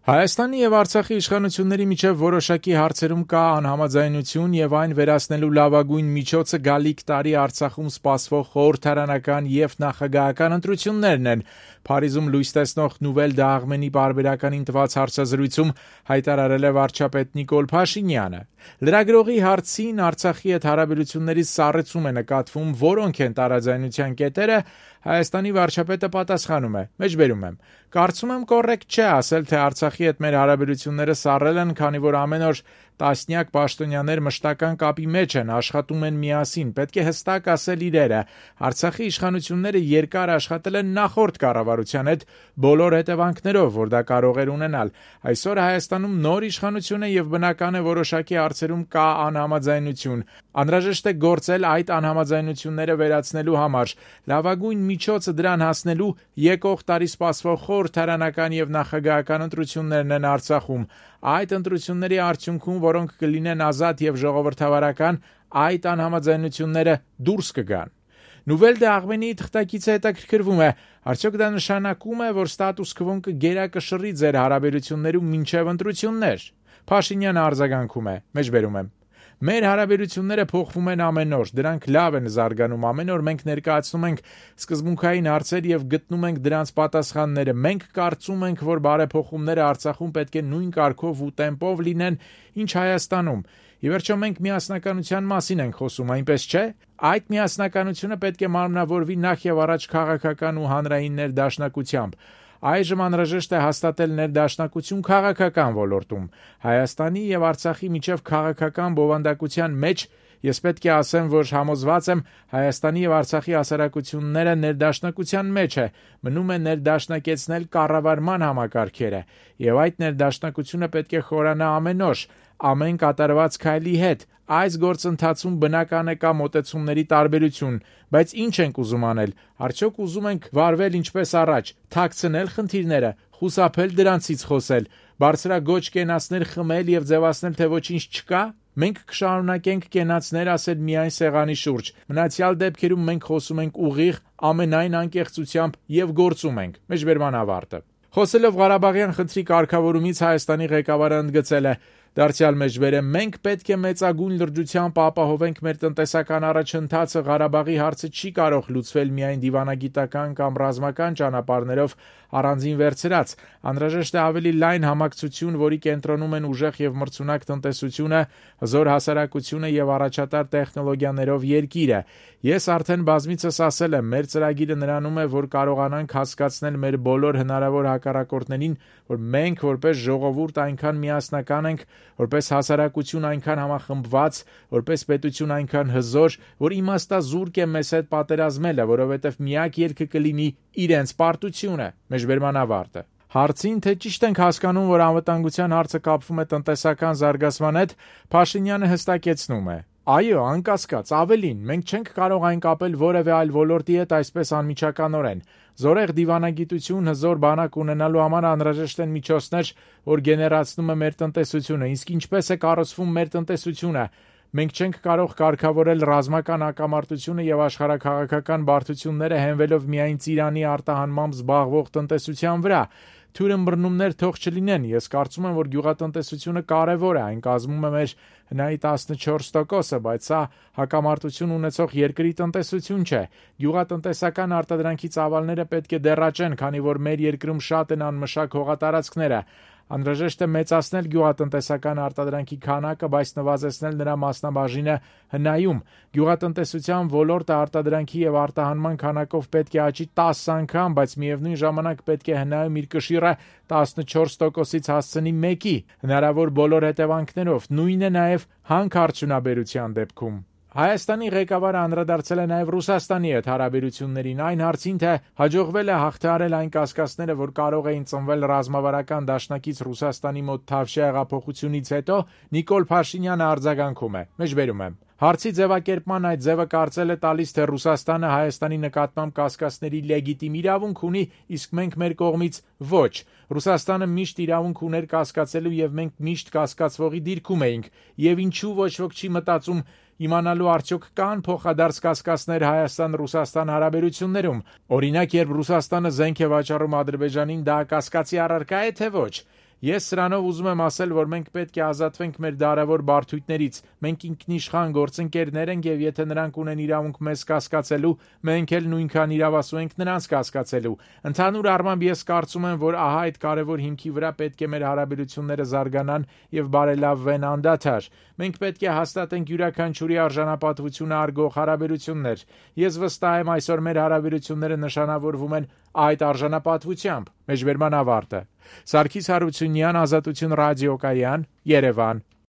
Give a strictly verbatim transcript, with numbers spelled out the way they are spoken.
Հայաստանի և Արցախի իշխանությունների միջև որոշակի հարցերում կա անհամաձայնություն և այն վերացնելու լավագույն միջոցը գալիք տարի Արցախում սպասվող խորհրդարանական և նախագահական ընտրություններն են, Փարիզում լույս տեսնող Նուվել դե Աղմենի պարբերականին տված հարցազրույցում հայտարարել է վարչապետ Նիկոլ Փաշինյանը։ Լրագրողի հարցին Արցախի հետ հարաբերությունների սառեցում է նկատվում, որոնք են տարաձայնության կետերը, Հայաստանի վարչապետը պատասխանում է. Մեջբերում եմ. Կարծում եմ կոռեկտ չէ ասել, թե Արցախի հետ մեր հարաբերությունները սառել են, քանի որ ամեն օր տասնյակ պաշտոնյաներ մշտական կապի մեջ են, աշխատում են միասին, պետք է հստակ ասել իրերը։ Արցախի իշխանությունները երկար աշխատել են նախորդ կառավարության հետ բոլոր հետևանքներով, որ դա կարող էր ունենալ։ Այսօր Հայաստանում նոր իշխանություն է և բնական է որոշակի հարցերում կա անհամաձայնություն։ Անհրաժեշտ է գործել այդ անհամաձայնությունները վերացնելու համար։ Լավագույն միջոցը դրան հասնելու եկող տարի սպասվող խորհրդարանական և նախագահական ընտրություններն են Արցախում։ Այդ ընտրությունների արդյունքում, որոնք կլինեն ազատ և ժողովրդավարական, այդ անհամաձայնությունները դուրս կգան։ Նուվել դե Աղմենիի թղթակիցը հետաքրքրվում է. Արդյոք դա նշանակում է, որ ստատուս քվոն կգերակշռի ձեր հարաբերություններում մինչև ընտրություններ։ Փաշինյանը արձագանքում է. Մեջբերում եմ. Մեր հարաբերությունները փոխվում են ամեն օր, դրանք լավ են զարգանում, ամեն օր մենք ներկայացնում ենք սկզբունքային հարցեր և գտնում ենք դրանց պատասխանները։ Մենք կարծում ենք, որ բարեփոխումները Արցախում պետք է նույն կարգով ու տեմպով լինեն, ինչ Հայաստանում։ Ի վերջո մենք միասնականության մասին ենք խոսում, այնպես չէ՞։ Այդ միասնականությունը պետք է մարմնավորվի նախ և առաջ քաղաքական ու հանրային ներդաշնակությամբ։ Այժմ անհրաժեշտ է հաստատել ներդաշնակություն քաղաքական ոլորտում։ Հայաստանի և Արցախի միջև քաղաքական բովանդակության մեջ ես պետք է ասեմ, որ համոզված եմ Հայաստանի և Արցախի հասարակությունները ներդաշնակության մեջ է, մնում է ներդաշնակեցնել կառավարման համակարգերը, և այդ ներդաշնակությունը պետք է խորանա ամեն օր, ամեն կատարված քայլի հետ։ Այս գործընթացում բնական է կա մոտեցումների տարբերություն, բայց ինչ ենք ուզում անել։ Արդյոք ուզում ենք վարվել ինչպես առաջ, թաքցնել խնդիրները, խուսափել դրանցից խոսել, բարձրագոճ կենացներ խմել և ձևացնել, թե ոչինչ չկա։ Մենք կշարունակենք կենացներ ասել միայն սեղանի շուրջ։ Մնացյալ դեպքերում մենք խոսում ենք ուղիղ, ամենայն անկեղծությամբ և գործում ենք։ Մեջբերման ավարտը։ Խոսելով Ղարաբաղյան խնդրի կարգավորումից Հայաստանի ղեկավարը ընդգծել է. Դարձյալ մեջբերեմ, մենք պետք է մեծագույն լրջությամբ ապահովենք մեր տնտեսական առաջընթացը, Ղարաբաղի հարցը չի կարող լուծվել միայն դիվանագիտական կամ ռազմական ճանապարհներով առանձին վերցրած։ Անհրաժեշտ է ավելի լայն համակցություն, որի կենտրոնում են ուժեղ և մրցունակ տնտեսությունը, հզոր հասարակությունը և առաջատար տեխնոլոգիաներով երկիրը։ Ես արդեն բազմիցս ասել եմ, մեր ծրագիրը նրանում է, որ կարողանանք հասկացնել մեր բոլոր հնարավոր հակառակորդներին, որ մենք որպես ժողովուրդ այնքան միասնական ենք, որպես հասարակություն այնքան համախմբված, որպես պետություն այնքան հզոր, որ իմաստազուրկ է մեզ հետ պատերազմելը, որովհետև միակ ելքը կլինի իրենց պարտությունը։ Մեջբերման ավարտը։ Հարցին, թե ճիշտ ենք հասկանում, որ անվտանգության հարցը կապվում է տնտեսական զարգացման հետ, Փաշինյանը հստակեցնում է. Այո, անկասկած, ավելին, մենք չենք կարող այն կապել որևէ այլ ոլորտի հետ այսպես անմիջականորեն։ Զորեղ դիվանագիտություն, հզոր բանակ ունենալու համար անհրաժեշտ են միջոցներ, որ գեներացնում է մեր տնտեսությունը, իսկ ինչպես է կառուցվում մեր տնտեսությունը։ Մենք չենք կարող կարգավորել ռազմական հակամարտությունը և աշխարհաքաղաքական բարդությունները հենվելով միայն ծիրանի արտահանմամբ զբաղվող տնտեսության վրա։ Թույր ըմբռնումներ թող չլինեն, ես կարծում եմ, որ գյուղատնտեսությունը կարևոր է, այն կազմում է մեր հնայի տասնչորս տոկոսը, բայց սա հակամարտություն ունեցող երկրի տնտեսություն չէ։ Գյուղատնտեսական արտադրանքի ծավալները պետք է դեռ աճեն, քանի որ մեր երկրում շատ են անմշակ հողատարածքները։ Անհրաժեշտ է մեծացնել գյուղատնտեսական արտադրանքի քանակը, բայց նվազեցնել նրա մասնաբաժինը հնայում։ Գյուղատնտեսության ոլորտը արտադրանքի և արտահանման քանակով պետք է աճի տասը անգամ, բայց միևնույն ժամանակ պետք է հնայում իր կշիռը տասնչորս տոկոսից հասցնի մեկի, հնարավոր բոլոր հետևանքներով։ Նույնն է նաև հանքարդյունաբերության դեպքում։ Հայաստանի ղեկավարը անդրադարձել է նաև Ռուսաստանի հետ հարաբերություններին, այն հարցին, թե հաջողվել է հաղթահարել այն կասկածները, որ կարող էին ծնվել ռազմավարական դաշնակից Ռուսաստանի մոտ Թավշյա հեղափոխությունից հետո, Նիկոլ Փաշինյանը արձագանքում է. Մեջբերում եմ. Հարցի ձևակերպման այդ ձևը կարծել է տալիս, թե Ռուսաստանը Հայաստանի նկատմամբ կասկածների լեգիտիմ իրավունք ունի, իսկ մենք մեր կողմից ոչ։ Ռուսաստանը միշտ իրավունք ուներ կասկածելու և մենք միշտ կասկածվողի դիրքում էինք։ Եվ ինչու ոչ ոք չի մտածում իմանալու արդյոք կան փոխադարձ կասկածներ Հայաստան-Ռուսաստան հարաբերություններում։ Օրինակ, երբ Ռուսաստանը զենք է վաճառում Ադրբեջանին, դա կասկածի առարկա է, թե ոչ։ Ես սրանով ուզում եմ ասել, որ մենք պետք է ազատվենք մեր դարավոր բարդույթներից, մենք ինքնիշխան գործընկերներ ենք եւ եթե նրանք ունեն իրավունք մեզ կասկածելու, մենք էլ նույնքան իրավասու ենք նրանց կասկածելու։ Ընդհանուր առմամբ ես կարծում եմ, որ ահա այդ կարևոր հիմքի վրա պետք է մեր հարաբերությունները զարգանան եւ բարելավվեն անդադար։ Մենք պետք է հաստատենք յուրաքանչյուրի արժանապատվությունը արգող հարաբերություններ։ Ես վստահ եմ այսօր մեր հարաբերությունները նշանավորվում են այդ արժանապատվությամբ։ Մեջբերման ավարտը։ Սարգիս Հարությունյան, Ազատություն ռադիոկայան, Երևան։